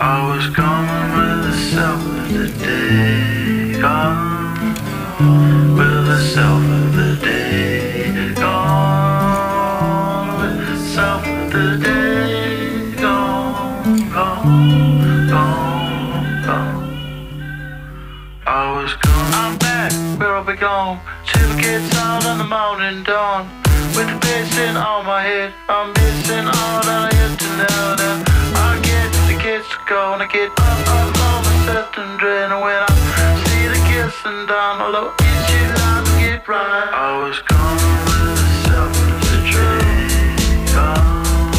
I was coming with the self of the day, gone with the self of the day, gone with the self of the day, gone, gone, gone, gone. I was gone, I'm back where I belong. Till the kids out in the morning dawn. With the bass in on my head, I'm missing all that I had to know that I get the kids gonna get up on the set and drain. And when I see the kissing down, although each line to get right, I was gone with the self of the tree, gone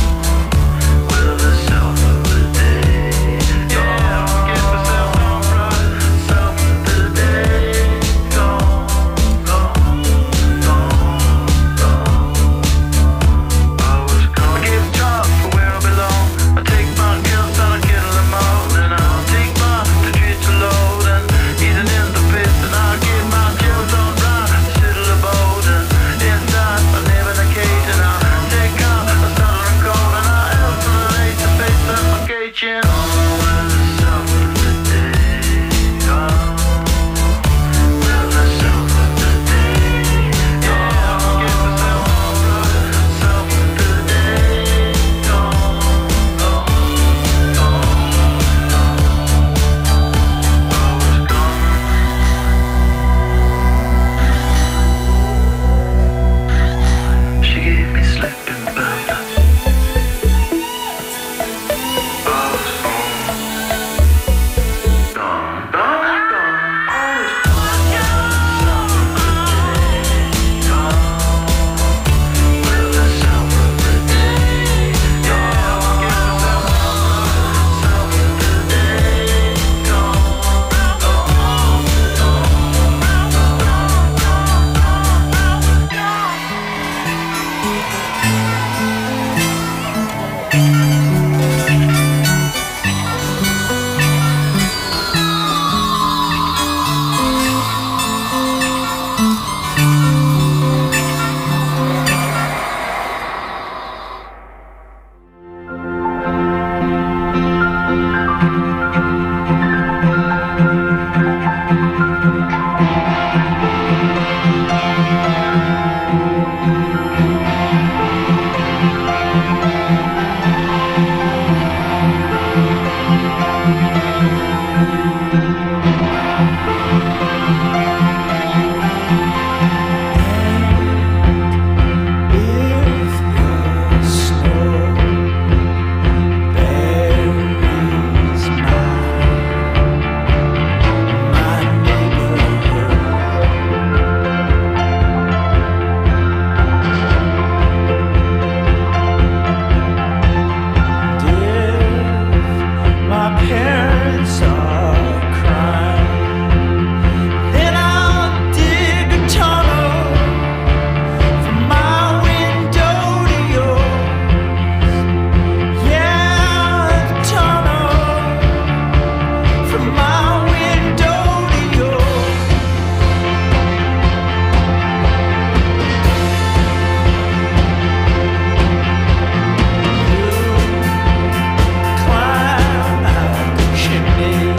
with the self of the day. Yeah, I'll get myself on right, self of the day, gone, gone, gone. Chimney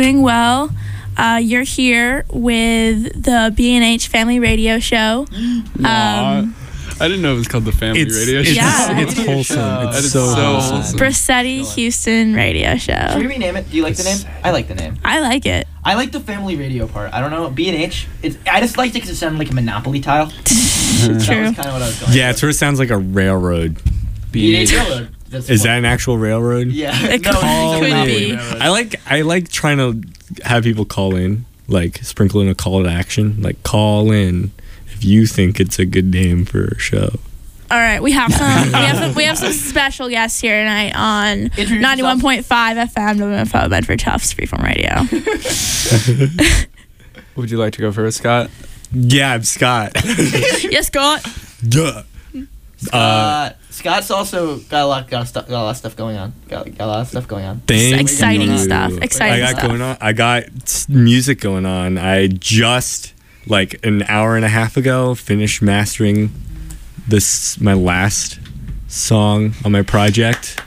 doing well. You're here with the B&H Family Radio Show. I didn't know it was called the Family Radio Show. Yeah. It's wholesome. That It's is so so wholesome. wholesome. Brassetti Houston Radio Should Show. we rename it? Do you like the name? I like the name. I like it. I like the family radio part. I don't know. B&H. I just liked it because it sounded like a Monopoly tile. That was True. kind of what I was going Yeah, for. it sort of sounds like a railroad. B&H Railroad. Is that an actual railroad? Yeah. It No, it's a could Monopoly be. Railroad. I like trying to have people call in, like sprinkle in a call to action, like call in if you think it's a good name for a show. All right, we have some special guests here tonight on Introduce yourself. 91.5 FM WMFO Bedford Tufts Freeform Radio. Would you like to go first, Scott? Yeah, I'm Scott. Yes, Scott. Duh. Scott's also got a lot of stuff going on. Got a lot of stuff going on. Thank Exciting you. stuff. Exciting I got stuff. going on. I got music going on. I just like an hour and a half ago finished mastering my last song on my project,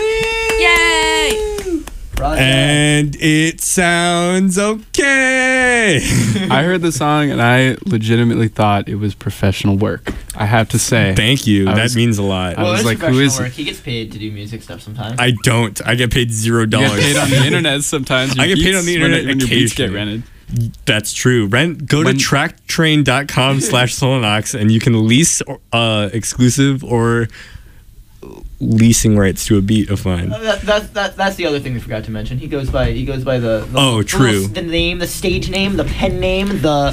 Yay! and it sounds okay. I heard the song and I legitimately thought it was professional work. I have to say. Thank you. I That was- means a lot. I Well, was it's like, who professional is work. He gets paid to do music stuff sometimes. I don't. I get paid $0. You get paid on the internet sometimes. I get paid Your on the beats- internet when your beats get occasionally. rented. That's true. Go to When- tracktrain.com/Solonox and you can lease exclusive or leasing rights to a beat of mine. That's the other thing we forgot to mention. He goes by the Oh, true. the name, the stage name, the pen name, the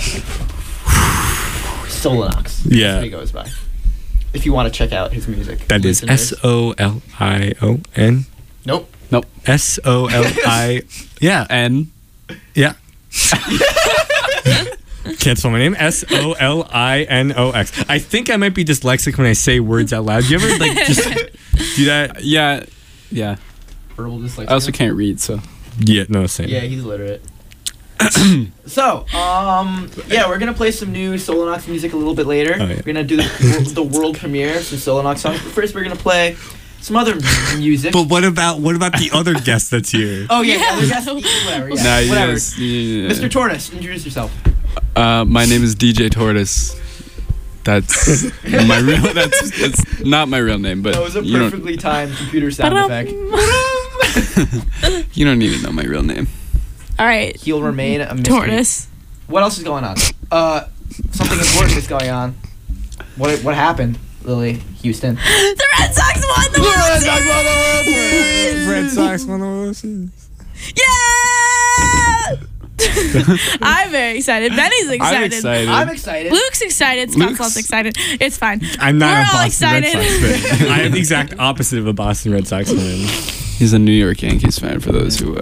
Solonox. That's Yeah. what he goes by. If you want to check out his music. That is listeners. SOLION. Nope. SOLI. Yeah. And Yeah. Can't spell my name. SOLINOX. I think I might be dyslexic when I say words out loud. Do you ever like just do that? yeah. Verbal dyslexia. I also can't read, so. Yeah, no, same. Yeah, he's illiterate. So, yeah, we're gonna play some new Solonox music a little bit later. Oh, yeah. We're gonna do the world premiere of some Solonox songs. But first, we're gonna play some other music. But what about the other guest that's here? Oh yeah, Yeah. the guest, whatever. Yeah, Nah, whatever. yeah. Mr. Tortoise, introduce yourself. My name is DJ Tortoise. That's my real. That's not my real name, but That was a you don't perfectly timed computer sound effect. you don't need to know my real name. All right, He'll remain a mystery. Tortoise. What else is going on? Something important is going on. What happened, Lily Houston? The Red Sox won the World Series! Red Sox won the World Series. Yeah! I'm very excited. Benny's excited. I'm excited. I'm excited. Luke's excited. Scott's Luke's- less excited. It's fine. I'm not We're a all Boston Red excited. Sox fan. I am the exact opposite of a Boston Red Sox fan. He's a New York Yankees fan. For those who,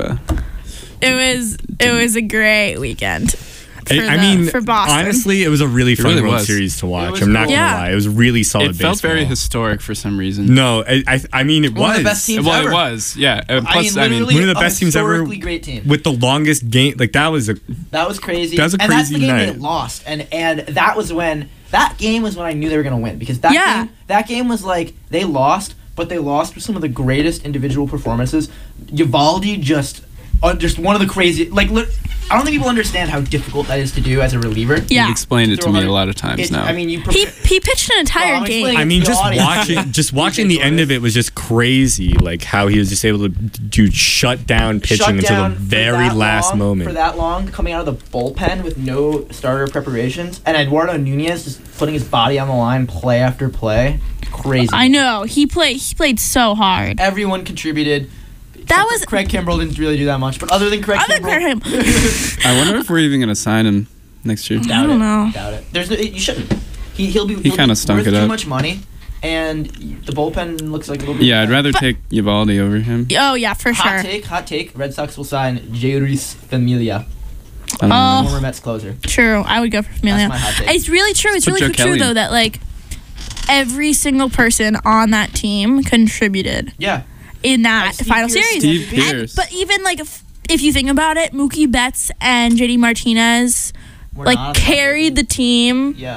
It was a great weekend. For Boston. honestly, it was a really fun really World was. Series to watch. was I'm not cool. gonna Yeah. lie. It was really solid it felt baseball. very historic for some reason. No, I mean it One of was the best teams Well, ever. it was. Yeah. Plus, literally one of the a best teams ever historically great team. with the longest game. Like that was a That was crazy. That was a and that's crazy the game night. they lost. And that was when that game was when I knew they were gonna win because Yeah. that game was like they lost, but they lost with some of the greatest individual performances. Uvalde just one of the crazy I don't think people understand how difficult that is to do as a reliever. Yeah. You've explained it to me a lot of times now. I mean, you. He pitched an entire I'm game. explaining I mean, to the audience. just watching the end of it was just crazy. Like how he was just able to do shut down pitching Shut until down the for very that last long, moment. For that long, coming out of the bullpen with no starter preparations, and Eduardo Nunez just putting his body on the line, play after play, crazy. I know. He played so hard. Everyone contributed. That except was for Craig Kimbrell didn't really do that much, but other than Craig Kimbrell, I wonder if we're even going to sign him next year. doubt don't it. know. Doubt it. You shouldn't. He'll be. He kinda stunk worth it too up. much money, and the bullpen looks like a little bit. Yeah, I'd rather take Uvalde over him. Oh yeah, for Hot sure. take. Red Sox will sign Jeiris Familia, I don't know. Oh. former Mets closer. True. I would go for Familia. That's my hot take. It's really true. It's Put really Joe true Kelly in. though that like every single person on that team contributed Yeah. in that Steve final Pierce- series. Steve And- Pierce. but even like if you think about it, Mookie Betts and JD Martinez We're like not- carried the team Yeah.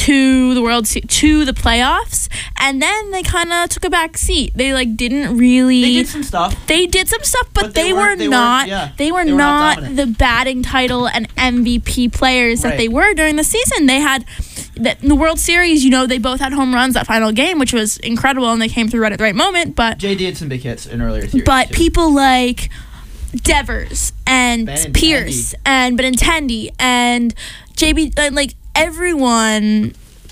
to the to the playoffs, and then they kind of took a back seat. They like didn't really. They did some stuff. They did some stuff, but they were weren't- not. yeah, They were they were not not dominant. the batting title and MVP players that Right. they were during the season. They had in the World Series. You know, they both had home runs that final game, which was incredible, and they came through right at the right moment. But JD had some big hits in earlier series. but too. people like Devers and Benintendi. Pierce and Benintendi and JB, like everyone,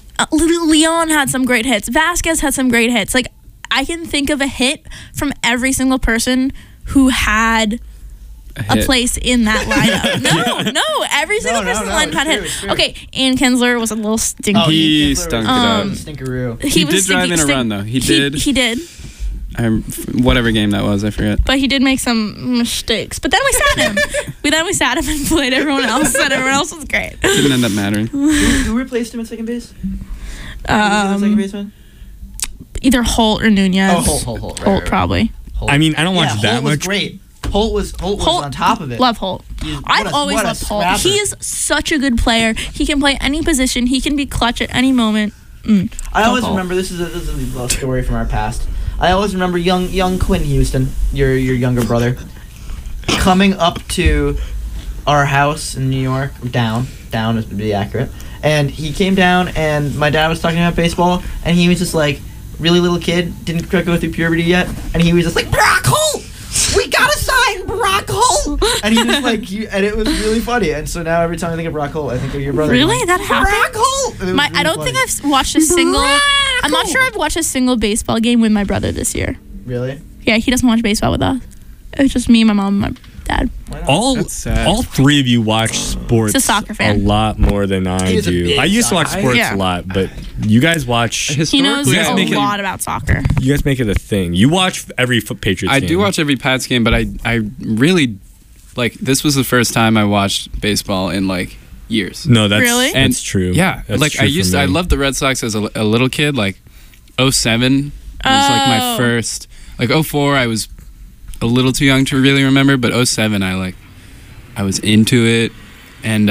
Leon had some great hits. Vasquez had some great hits. Like I can think of a hit from every single person who had a hit. place in that lineup. No, every single person in the lineup had it's hit. true, it's true. Okay, Ian Kinsler was a little stinky. Oh, He Ian Kinsler stunk was it up. Stinkeroo. He was did drive in a run, though. He did. He did. Whatever game that was, I forget. But he did make some mistakes. But then we sat him. we sat him and played everyone else, and everyone else was great. Didn't end up mattering. Who replaced him at second base? Who was the second baseman? Either Holt or Nunez. Oh, Holt. Holt probably. Holt. I mean, I don't watch yeah, that Holt was much. great. Holt was on top of it. Love Holt. I've always what a loved Holt. scrapper. He is such a good player. He can play any position. He can be clutch at any moment. I always Holt. remember this is a little story from our past. I always remember young Quinn Houston, your younger brother, coming up to our house in New York, down is to be accurate. And he came down, and my dad was talking about baseball, and he was just like, really little kid, didn't quite go through puberty yet, and he was just like, Brock Holt, we gotta sign Brock Holt, and he just like, and it was really funny. And so now every time I think of Brock Holt, I think of your brother. Really? Like, That happened? Brock Holt. And it was I really don't funny. think I've watched a single. I'm not sure I've watched a single baseball game with my brother this year. Really? Yeah, he doesn't watch baseball with us. It's just me, my mom, and my dad. That's sad. All three of you watch sports He's a soccer fan. a lot more than I He is a do. big I used to watch soccer- sports Yeah. a lot, but you guys watch. He knows Historically, guys a make it- lot about soccer. You guys make it a thing. You watch every Patriots I game. do watch every Pats game, but I really like. This was the first time I watched baseball in like years. No, that's Really? And that's true. Yeah, That's like true for I me. loved the Red Sox as a little kid. Like 07 was like my Oh. first. Like 04, I was a little too young to really remember, but 07, I was into it, and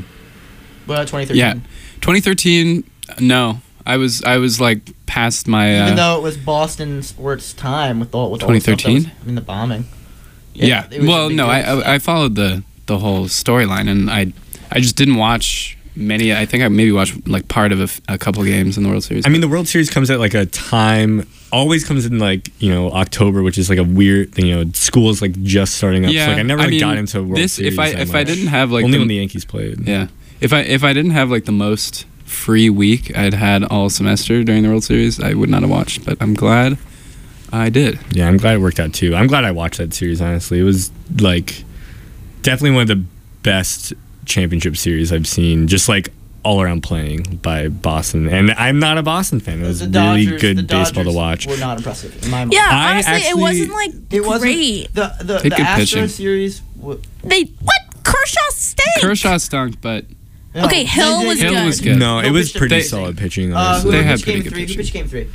Well, 2013. yeah, 2013, no, I was like past my. Even though it was Boston sports time with all the stuff that was- 2013? I mean the bombing. Yeah. it was a Well, big no, deal. I followed the whole storyline, and I just didn't watch many. I think I maybe watched like part of a couple games in the World Series. I mean, the World Series comes at like a time. Always comes in like October, which is like a weird thing. School's like just starting up. yeah, So like I never mean, got into World this. Series. If I that much. didn't have like only the, when the Yankees played. yeah, if I didn't have like the most free week I'd had all semester during the World Series, I would not have watched. But I'm glad I did. Yeah, I'm glad it worked out too. I'm glad I watched that series. Honestly, it was like definitely one of the best championship series I've seen. Just like all around playing by Boston, and I'm not a Boston fan. It was The really Dodgers- good the baseball to Dodgers watch. Were not impressive in my mind. Yeah, I honestly, actually- it wasn't like It wasn't great. the They had good Astros pitching. series. They what? Kershaw stank. Kershaw stunk, but No, Okay, Hill was Hill good. was good. No, it Hill was pitched pretty amazing. solid pitching. Who Honestly. They had pitched pretty game good three? Who pitching. pitched game three?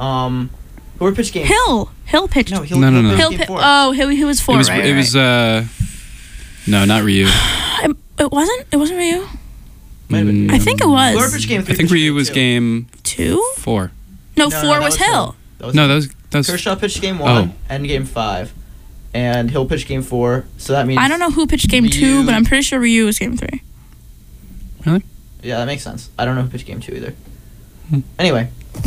Who pitched game? Hill pitched. No, Hill. No, no, no. Hill pitched pi- game four. Oh, he was four. it was right, it right. was no, not Ryu. It wasn't. It wasn't Ryu. Might have been. I think it Whoever was pitched game three. I think pitched Ryu game was two. game 2. 4. No, No, 4 that was Hill. No, that was Kershaw pitched game 1 and game 5, and Hill pitched game 4. So that means I don't know who pitched game 2, Ryu- but I'm pretty sure Ryu was game 3. Really? Yeah, that makes sense. I don't know who pitched game 2 either. Hmm. Anyway,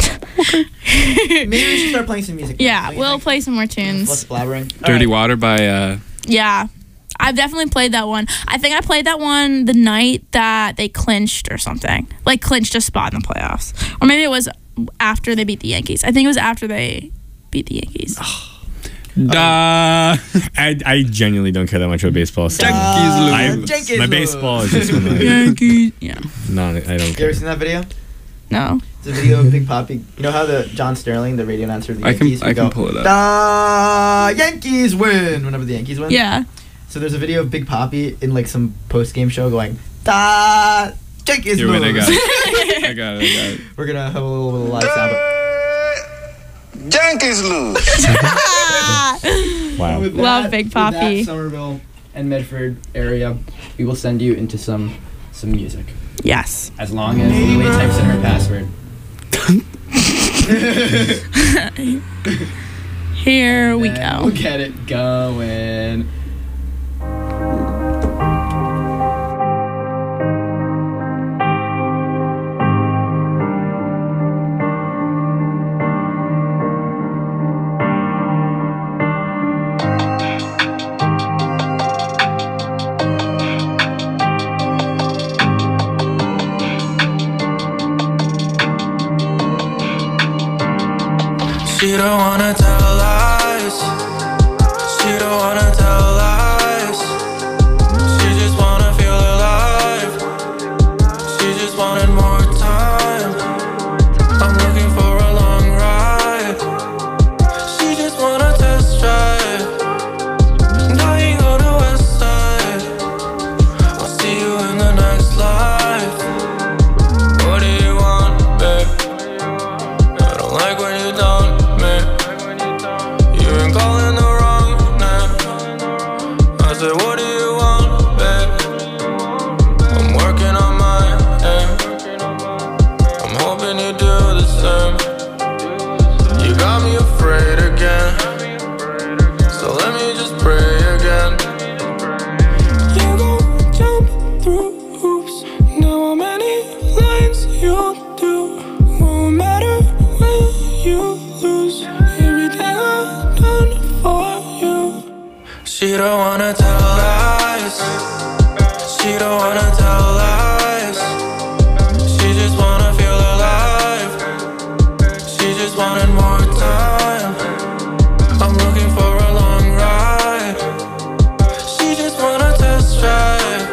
maybe we should start playing some music. now. Yeah, What do you we'll think? play some more Less tunes. blabbering. All Dirty right. Water by Yeah. I've definitely played that one. I think I played that one the night that they clinched or something. Like clinched a spot in the playoffs. Or maybe it was after they beat the Yankees. I think it was after they beat the Yankees. Da. I genuinely don't care that much about baseball. So Yankees lose. Jenkins my lose. baseball is just one of Yankees. Yeah. not. I don't You ever care. seen that video? No. It's a video of Big Papi. You know how the John Sterling, the radio announcer of the I can- Yankees, would I can go, pull it up. "Da Yankees win" whenever the Yankees win. Yeah. So there's a video of Big Papi in like some post game show going, "Da Yankees Here, lose." wait, I got it. I got it. We're gonna have a little bit of live sound. Yankees lose. Wow. With Love Big with that Papi. Somerville and Medford area, we will send you into some music. Yes. As long as Lily types in her password. Here we And go. we'll get it going. She don't wanna tell lies. She don't wanna tell lies. She just wanna feel alive. She just wanted more time. I'm looking for a long ride. She just wanna test drive. Dying on the west side. I'll see you in the next life. What do you want, babe? I don't like when you don't. You've been calling the wrong name. I said, what do you want, babe? I'm working on my aim. I'm hoping you do the same. You got me afraid again, so let me just pray again. You gon' jump through hoops. Know how many lines you'll do. Won't matter when you lose. Everything I've done for you. She don't wanna tell lies. She don't wanna tell lies. She just wanna feel alive. She just wanted more time. I'm looking for a long ride. She just wanna test drive.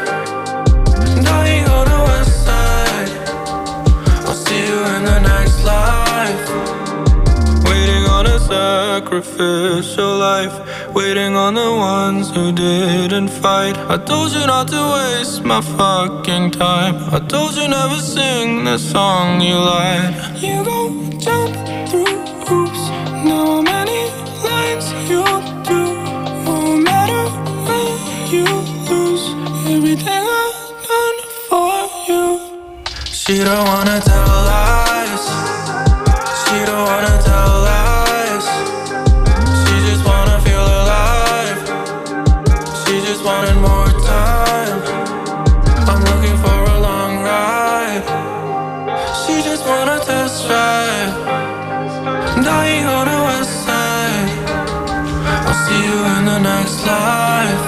Dying on the west side. I'll see you in the next life. Waiting on a sacrificial life. Waiting on the ones who didn't fight. I told you not to waste my fucking time. I told you never sing the song you like. You gon' jump through hoops. Know how many lines you'll do. Won't matter when you lose. Everything I've done for you. She don't wanna tell lies. She don't wanna tell lies. She just wanna feel alive. She just wanted more time. I'm looking for a long ride. She just wanna test drive. Dying on the west side. I'll see you in the next life.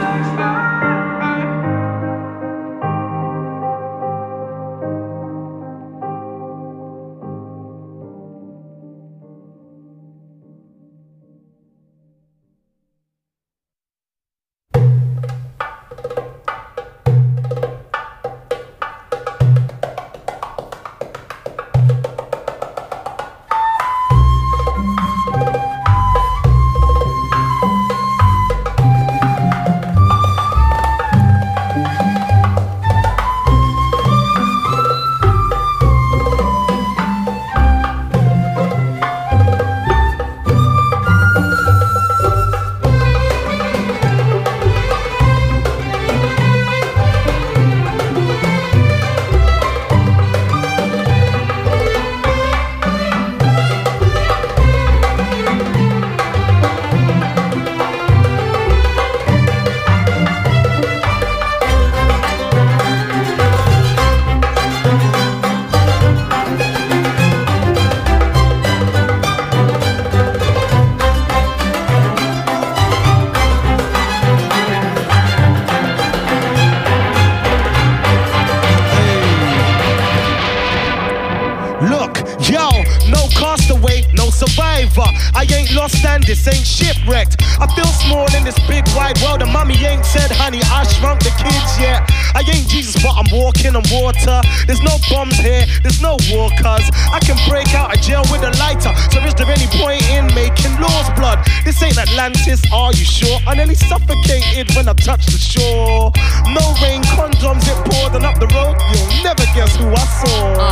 survivor. I ain't lost and this ain't shipwrecked. I feel small in this big wide world, and mommy ain't said, honey, I shrunk the kids yet. I ain't Jesus, but I'm walking on water. There's no bombs here, there's no war, cuz I can break out of jail with a lighter. So is there any point in making laws, blood? This ain't Atlantis, are you sure? I nearly suffocated when I touched the shore. No rain, condoms, it poured, and up the road, you'll never guess who I saw.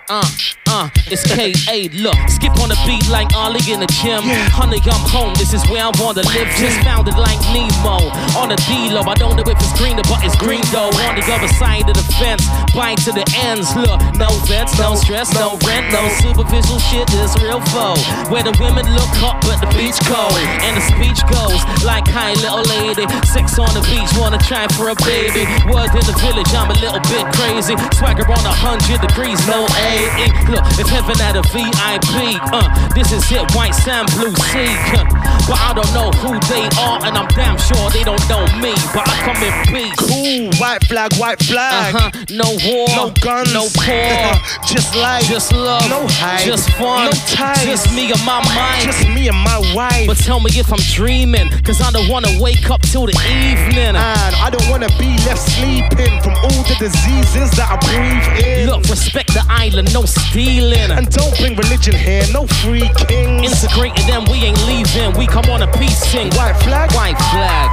It's K.A. Look, skip on the beat like Ollie in the gym. Honey, I'm home, this is where I wanna live. Just found it like Nemo on the D-Lo. I don't know if it's greener, but it's green though. On the other side of the fence, bite to the ends. Look, no vets, no stress, no rent, no superficial shit. This real foe, where the women look hot but the beach cold. And the speech goes like, hi little lady, sex on the beach, wanna try for a baby. Word in the village, I'm a little bit crazy. Swagger on 100 degrees, no AE. Look, if heaven had a VIP, this is it, white sand, blue sea. But I don't know who they are, and I'm damn sure they don't know me. But I come in peace. Cool, white flag, No war, no guns, no poor, just life, just love, no hype, just fun, no ties, just me and my mind, just me and my wife. But tell me if I'm dreaming, cause I don't wanna wake up till the evening. And I don't wanna be left sleeping from all the diseases that I breathe in. Look, respect the island, no stealing. And don't bring religion here, no free kings. Integrated and we ain't leaving, we come on a peace thing. White flag, white flag.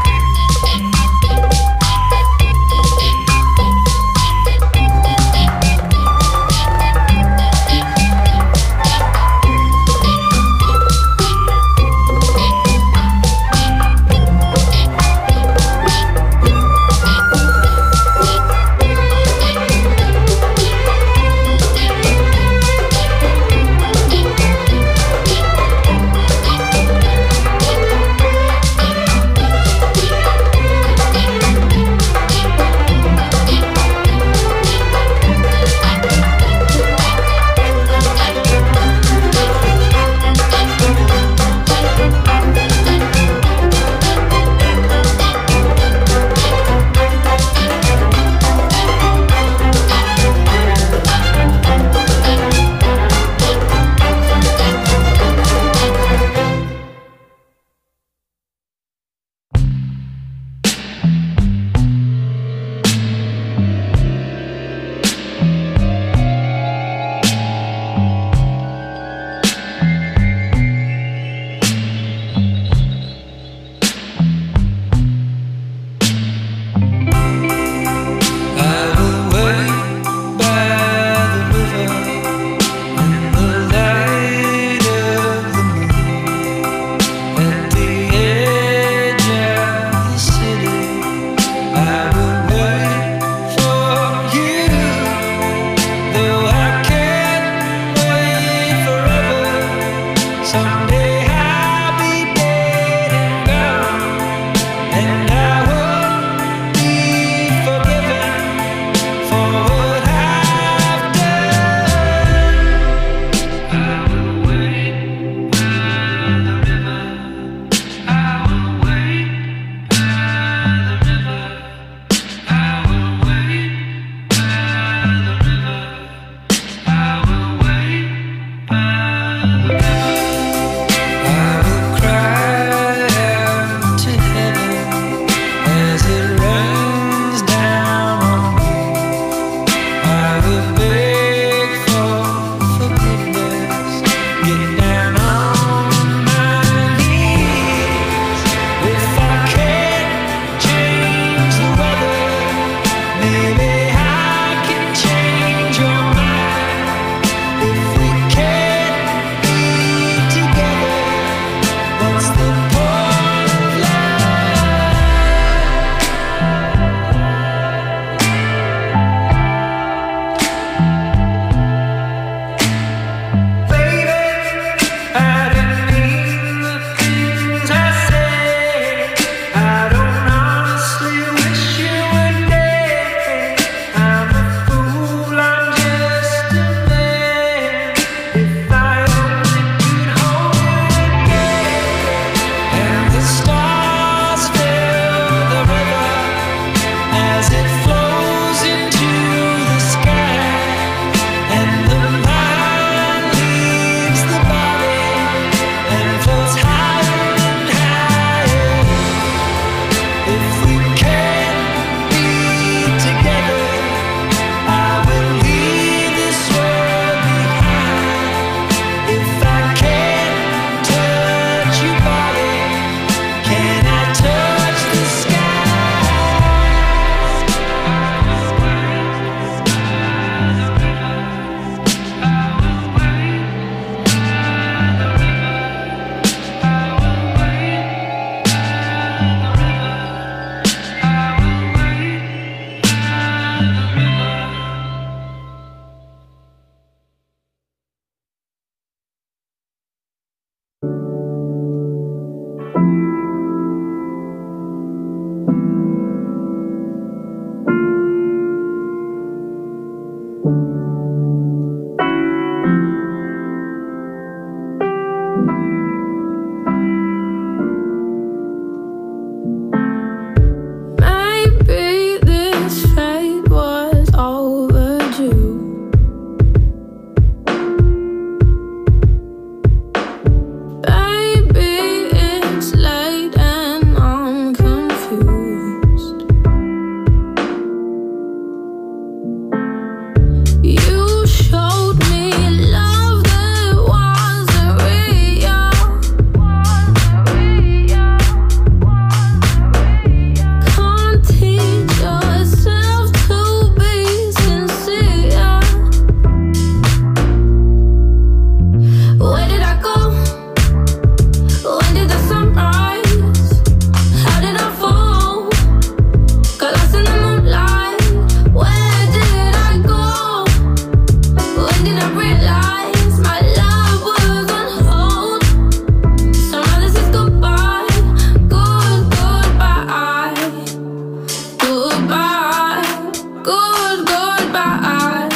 goodbye,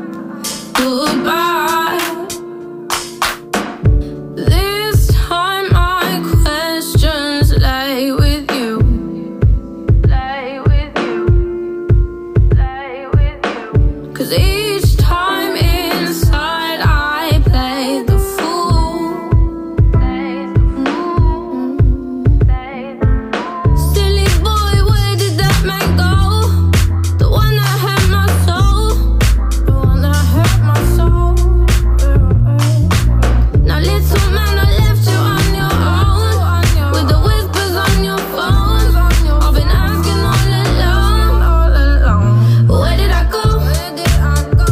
goodbye. This time my questions lay with you, lay with you, lay with you. 'Cause each time inside I play the fool, silly boy, where did that man go? The one that hurt my soul, the one that hurt my soul. Now little man, I left you on your own, with the whispers on your phone. I've been asking all along, where did I go? Where did I go?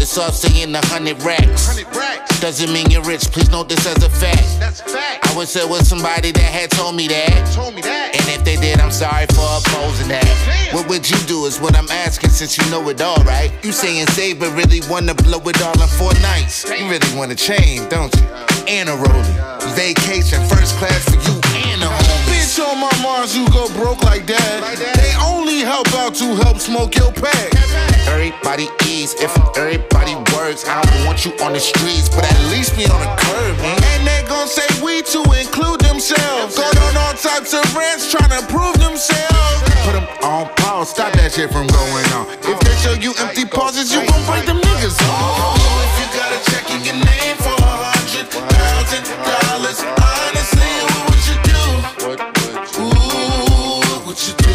it's off saying 100 racks. Doesn't mean you're rich, please note this as a fact. I wish there was somebody that had told me that. And if they did, I'm sorry for opposing that. What would you do is what I'm asking, since you know it all, right? You saying save, but really wanna blow it all in 4 nights. You really wanna change, don't you? And a rollie, vacation, first class for you and a home. Bitch on my Mars, you go broke like that. They only help out to help smoke your pack. Everybody eats, if everybody works, I don't want you on the streets, but at least be on the curb, man. And they gon' say we to include themselves. Going on all types of rants, trying to prove themselves. Put them on pause, stop that shit from going on. If they show you empty pauses, you gon' break them niggas off. If you got a check in your name for $100,000, honestly, what would you do? Ooh, what would you do?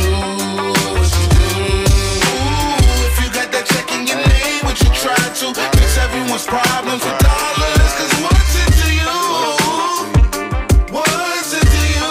To fix everyone's problems with dollars, cause what's it to you? What's it to you?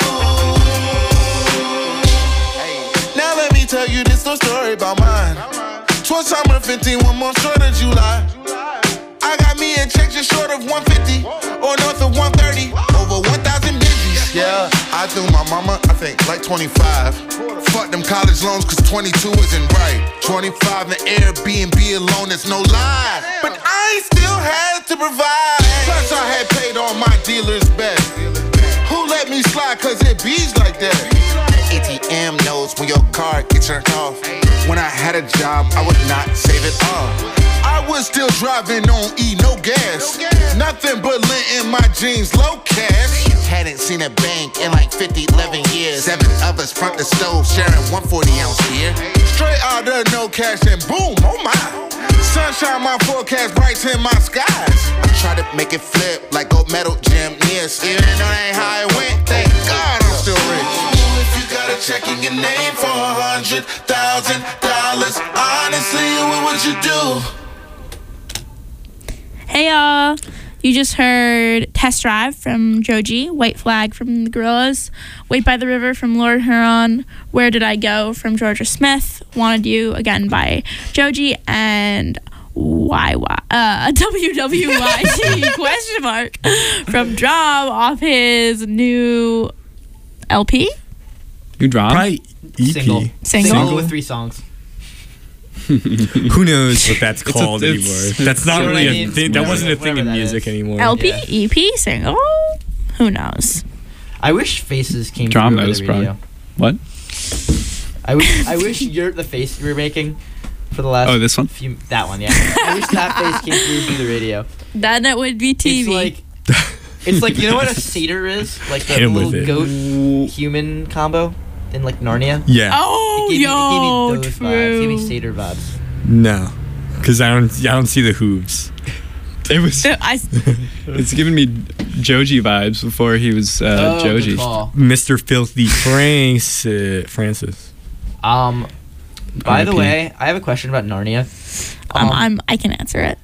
Now let me tell you this little story about mine. 'Twas summer 15, 1 month short of July. I got me a check just short of 150 or north of 130, over 1,000 digits. Yeah, I threw my mama, I think, like 25. Fuck them college loans, cause 22 isn't right. 25 in Airbnb alone, it's no lie. But I still had to provide. Plus I had paid all my dealers back. Who let me slide, cause it bees like that. ATM knows when your card gets turned off. When I had a job, I would not save it all. I was still driving on E, no gas. Nothing but lint in my jeans, low cash. Hadn't seen a bank in like 50, 11 years. 7 of us front the stove, sharing 140-ounce beer. Straight out of no cash and boom, oh my. Sunshine, my forecast, brighten my skies. I try to make it flip like gold medal gymnast. Even though that ain't how it went, thank God I'm still rich. If you got a check in your name for $100,000, honestly, what would you do? Hey y'all, you just heard Test Drive from Joji, White Flag from the Gorillaz, Wait by the River from Lord Huron, Where Did I Go from Georgia Smith, Wanted You again by Joji, and WWYT question mark from Drum off his new LP? You drop? Probably EP. Single with 3 songs. Who knows what that's called it's- anymore? That's not Sure, really I a mean, thing. That whatever- wasn't a thing in whatever that music is. anymore. LP? Yeah. EP? Single? Who knows? I wish Faces came Drum through over knows the probably. radio. What? I wish you're the face you were making for the last. Oh, this one? That one, yeah. I wish that face came through the radio. Then it would be TV. It's like you know what a satyr is? Like the Hit him little with it. goat human combo in like Narnia. Yeah. Oh, It gave me yo, those vibes. It true. gave me satyr vibes. No, because I don't see the hooves. It was. I, It's giving me Joji vibes before he was Good Joji. call. Mr. Filthy Francis. By the RIP. way, I have a question about Narnia. I can answer it.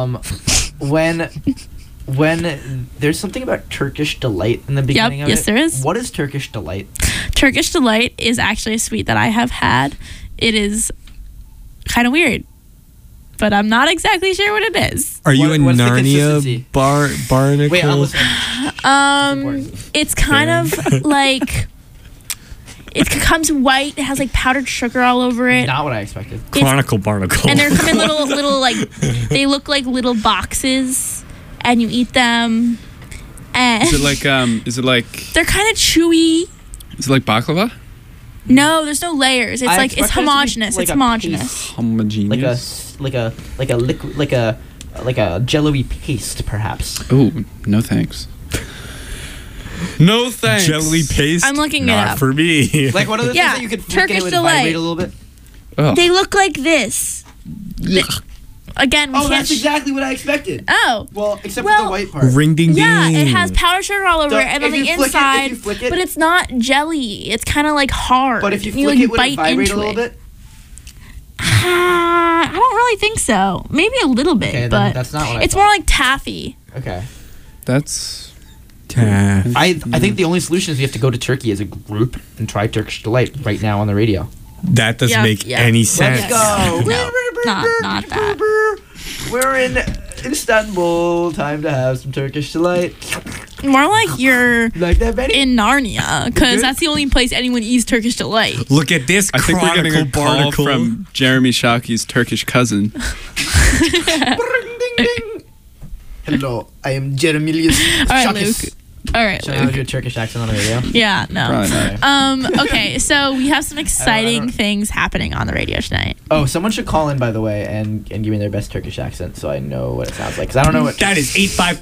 When there's something about Turkish delight in the beginning of yes, it. there is. What is Turkish delight? Turkish Delight is actually a sweet that I have had. It is kind of weird, but I'm not exactly sure what it is. Are you a What's the Narnia consistency? barnacle? Wait, I'm listening. It's kind of like it comes white. It has like powdered sugar all over it. Not what I expected. Chronicle barnacle. And they're coming little like they look like little boxes, and you eat them. And Is it like they're kind of chewy. is it like baklava? No, there's no layers. It's I like it's expected it to be homogenous. like It's a homogenous. Homogeneous. Like a liquid, like a jello-y paste, perhaps. Oh, no thanks. No thanks. Jelly paste. I'm looking it Not up. for me. Like one of the Yeah, things that you could flick and Turkish it would delight. vibrate a little bit. Oh. They look like this. Again, we Oh, can't. that's exactly what I expected. Oh. Well, except for Well, the white part. Ring ding ding. Yeah, it has powdered sugar all over So it, and on if the you flick it- if inside, you flick it- but it's not jelly. It's kind of like hard. But if you like, flick it, would it bite vibrate into a little it. bit? I don't really think so. Maybe a little bit, Okay, then but that's not what I it's thought. more like taffy. Okay. That's I think the only solution is we have to go to Turkey as a group and try Turkish delight right now on the radio. That doesn't Yeah, make yeah. any Let's sense. go. No, not that. We're in Istanbul. Time to have some Turkish delight. More like you're Like that, Benny? in Narnia, because that's the only place anyone eats Turkish delight. Look at this I think we're getting a call barnacle. from Jeremy Shockey's Turkish cousin. Ding, ding. Hello, I am Jeremilius. All right, Luke. All right, Should I Luke. do a Turkish accent on the radio? Yeah, no. Probably not. Okay, so we have some exciting things happening on the radio tonight. Oh, someone should call in, by the way, and give me their best Turkish accent so I know what it sounds like. Because I don't know what. That is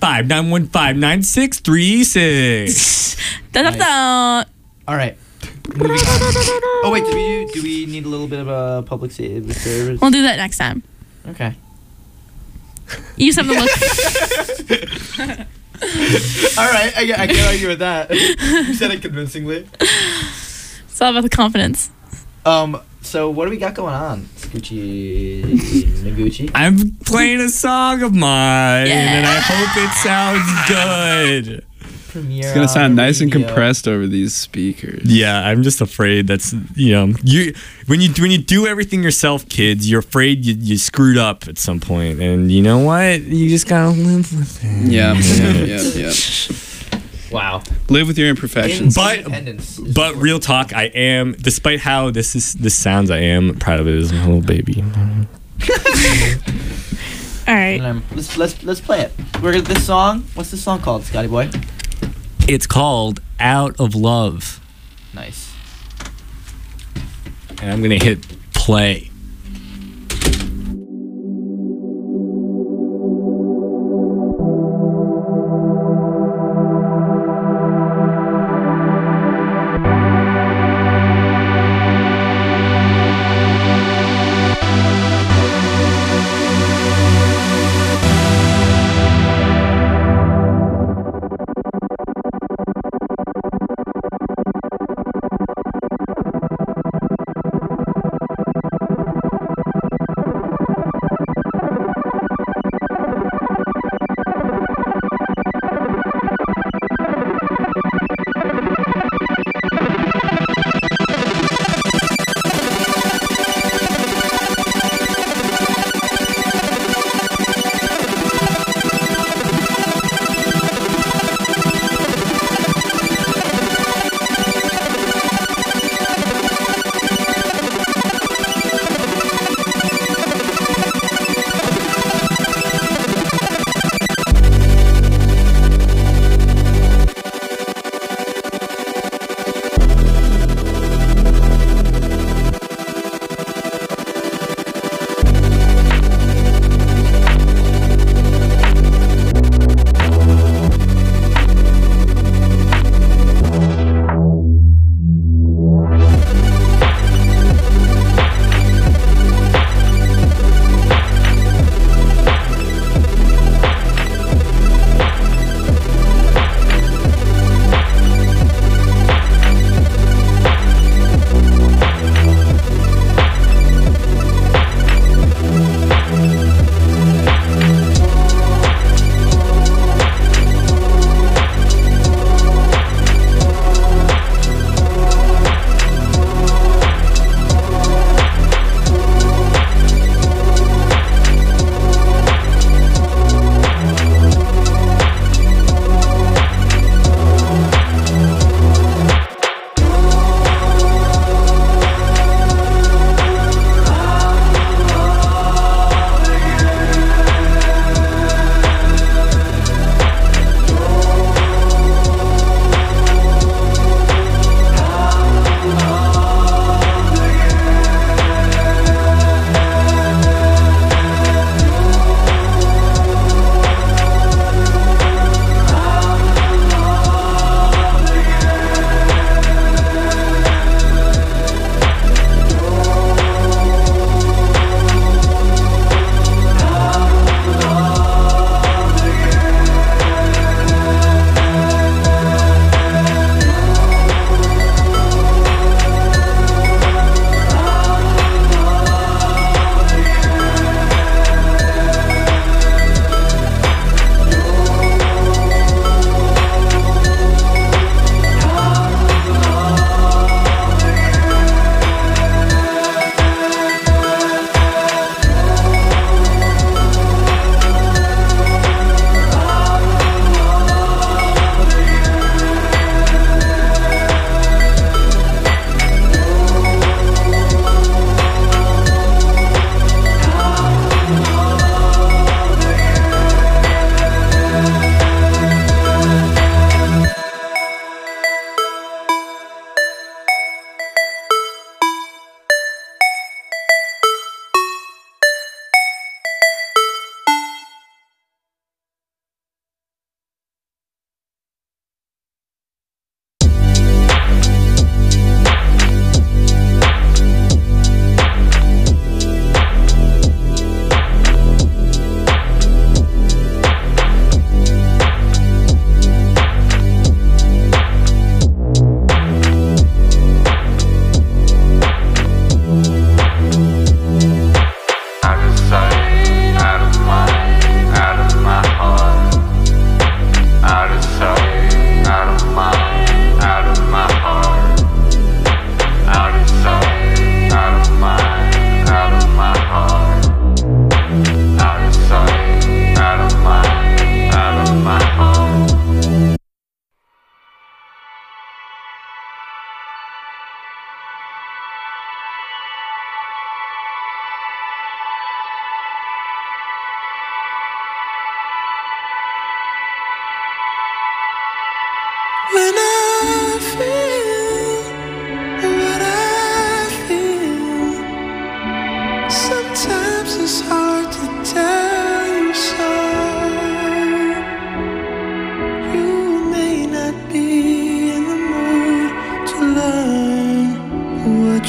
855-915-9636. Da-da-da. All right. Moving on. Oh wait, do we need a little bit of a public service? We'll do that next time. Okay. You just have to look. All right, I can't argue with that. You said it convincingly. It's all about the confidence. So what do we got going on, Scoochie Noguchi? I'm playing a song of mine, Yeah. and I hope it sounds good. Premiere It's gonna sound on nice and radio. compressed over these speakers. Yeah, I'm just afraid that's you when you do everything yourself, kids, you're afraid you screwed up at some point, and you know what? You just gotta live with it. Yeah. Wow. Live with your imperfections. Independence is But real talk, I am, despite how this sounds, I am proud of it as a little baby. All right. Let's play it. We're gonna this song. What's this song called, Scotty boy? It's called Out of Love, Nice. and I'm gonna hit play.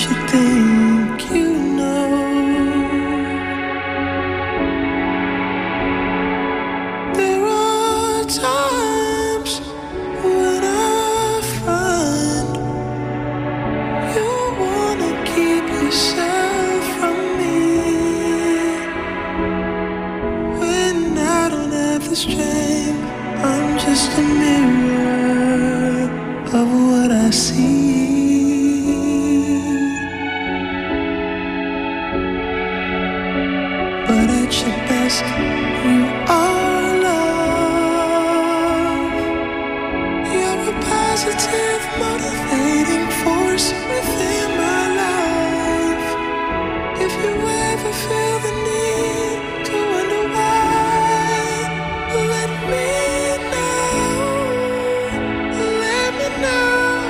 you think you know. There are times when I find you wanna keep yourself from me, when I don't have the strength. I'm just a mirror of what I see. But at your best, you are love. You're a positive, motivating force within my life. If you ever feel the need to wonder why, let me know. Let me know.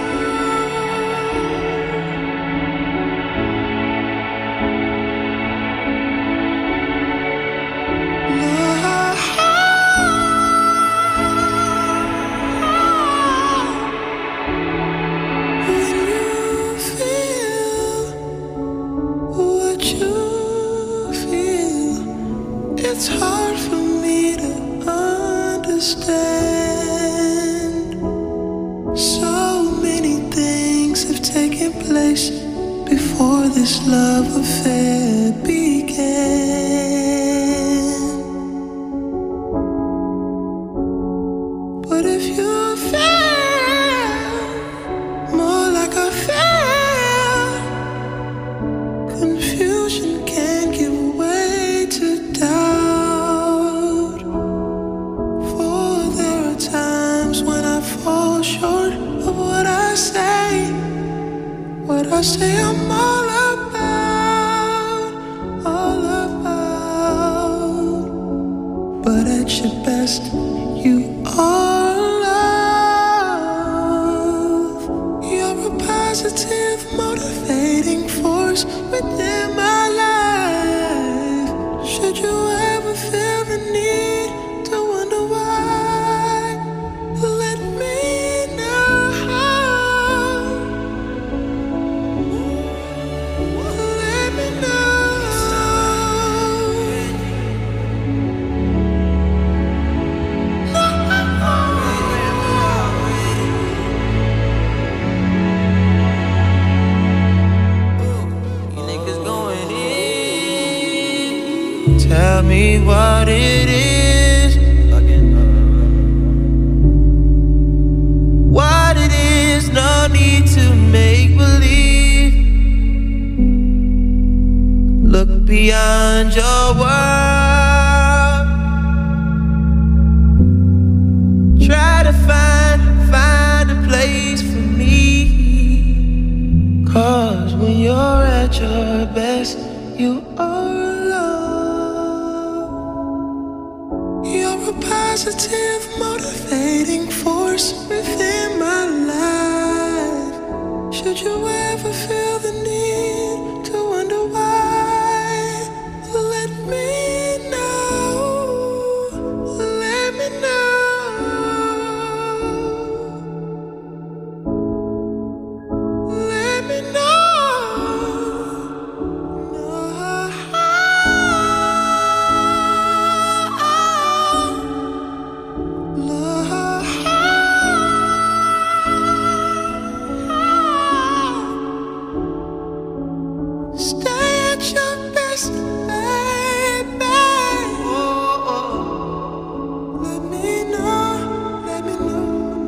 When you feel what you feel, it's hard for me to understand. So many things have taken place before this love affair began. But if you feel more like I feel, confusion can give way to doubt. For there are times when I fall short of what I say. What I say I'm all about, all about. But at your best, you are love. You're a positive, motivating force within my life. Should you ever feel the need to wonder why, let me know. Let me know. Tell me what it is. What it is, no need to make believe. Look beyond your world. Try to find a place for me. 'Cause when you're at your best, you are love. You're a positive, motivating force within my life. Should you ever feel the need to wonder why, let me know. Let me know. Let me know. Stay at your best, baby. Let me know, let me know.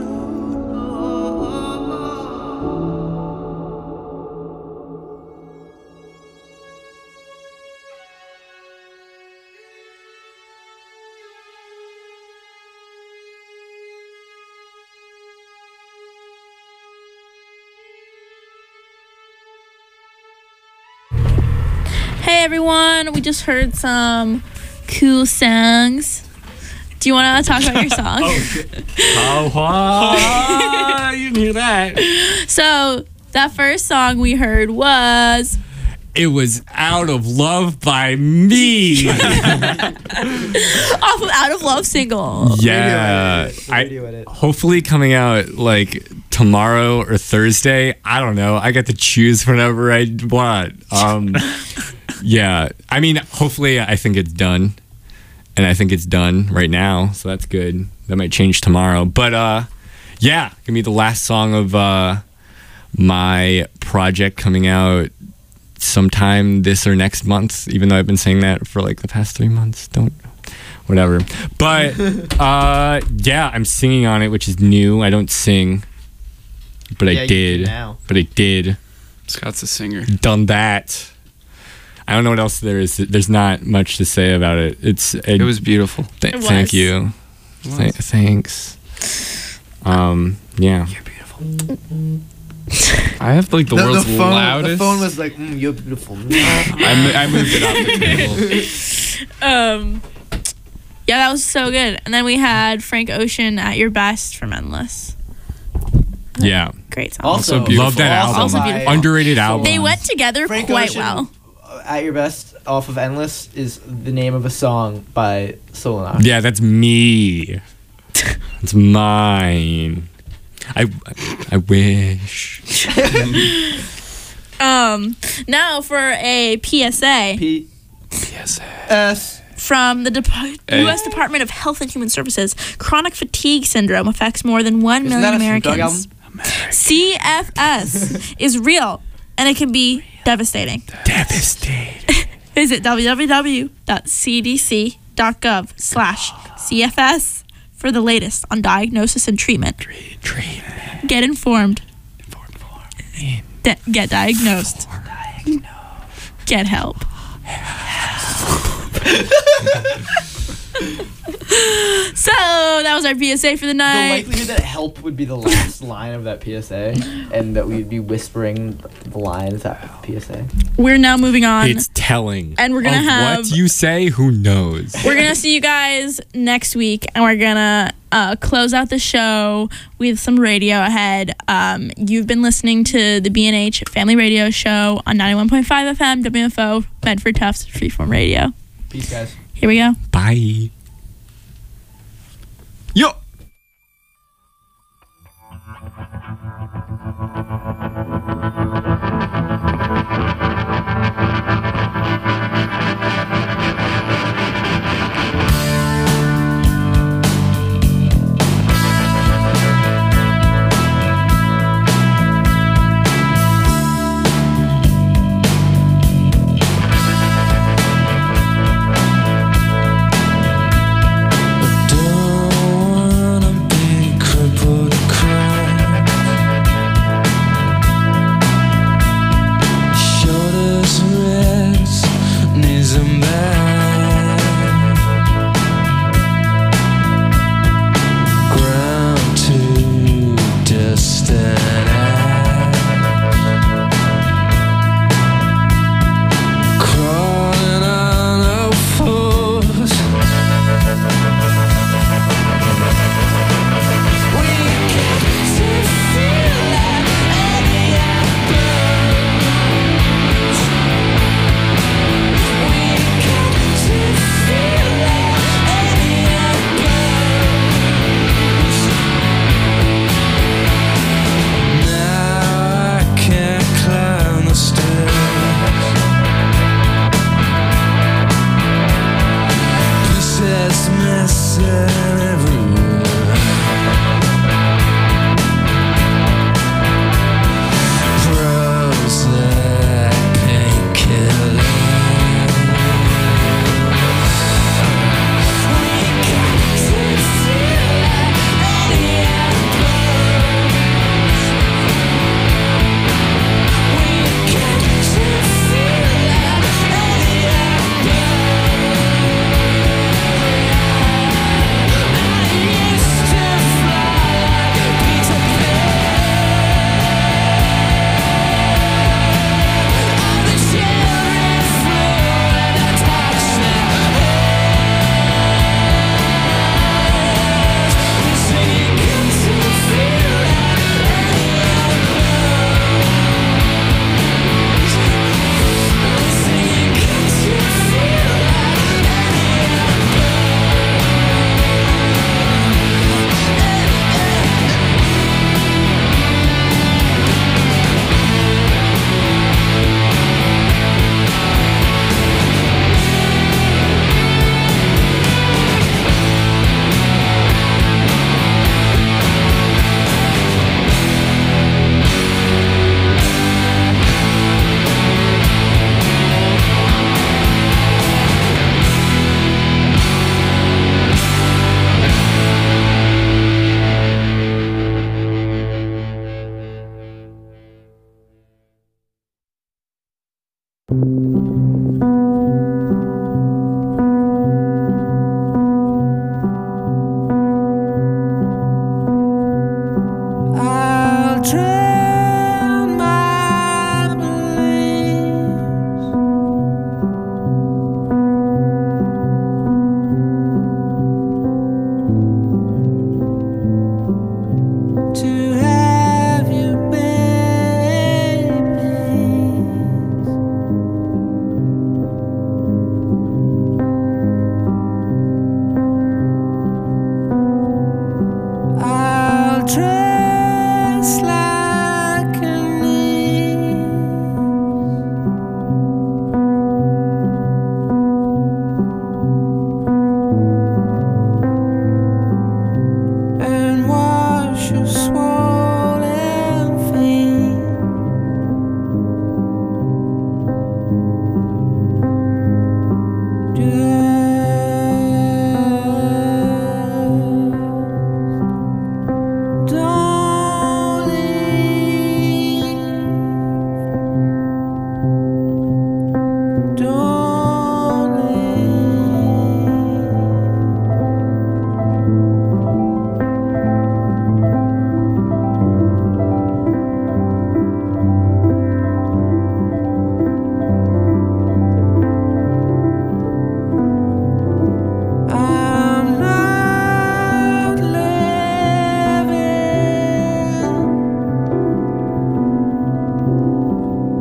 Hey everyone, we just heard some cool songs. Do you want to talk about your song? You didn't hear that. So that first song we heard was It was Out of Love by me. Off of Out of Love single. Yeah. Radio edit. Hopefully coming out like tomorrow or Thursday. I don't know. I get to choose whenever I want. Yeah. I mean, hopefully I think it's done. And I think it's done right now. So that's good. That might change tomorrow. But yeah, gonna be the last song of my project coming out sometime this or next month, even though I've been saying that for like the past 3 months. Whatever. But yeah, I'm singing on it, which is new. I don't sing, but I did. But I did. Scott's a singer. Done that. I don't know what else there is. There's not much to say about it. It was beautiful. Thank you. Thanks. Yeah. You're beautiful. I have like the world's loudest. The phone was like, "You're beautiful." I moved it off the table. Yeah, that was so good. And then we had Frank Ocean, At Your Best from Endless. Yeah. Great song. Also beautiful. Love that album. Also beautiful. Underrated album. They went together Frank quite Ocean, well. At Your Best off of Endless is the name of a song by Solange. Yeah, that's me. It's mine. I wish. Now for a PSA S. from the U.S. Department of Health and Human Services. Chronic fatigue syndrome affects more than 1 million that a Snoop Dogg Americans. CFS is real, and it can be devastating. Visit www.cdc.gov/CFS for the latest on diagnosis and treatment. Get informed. Get diagnosed. Get help. So that was our PSA for the The night. likelihood that help would be the last line of that PSA and that we'd be whispering the lines after the PSA. We're now moving on. It's telling. And we're gonna of have- what you say, who knows? We're gonna see you guys next week, and we're gonna close out the show with some radio ahead. You've been listening to the B&H Family Radio Show on 91.5 FM WFO Medford Tufts Freeform Radio. Peace, guys. Here we go. Bye. Yo. you.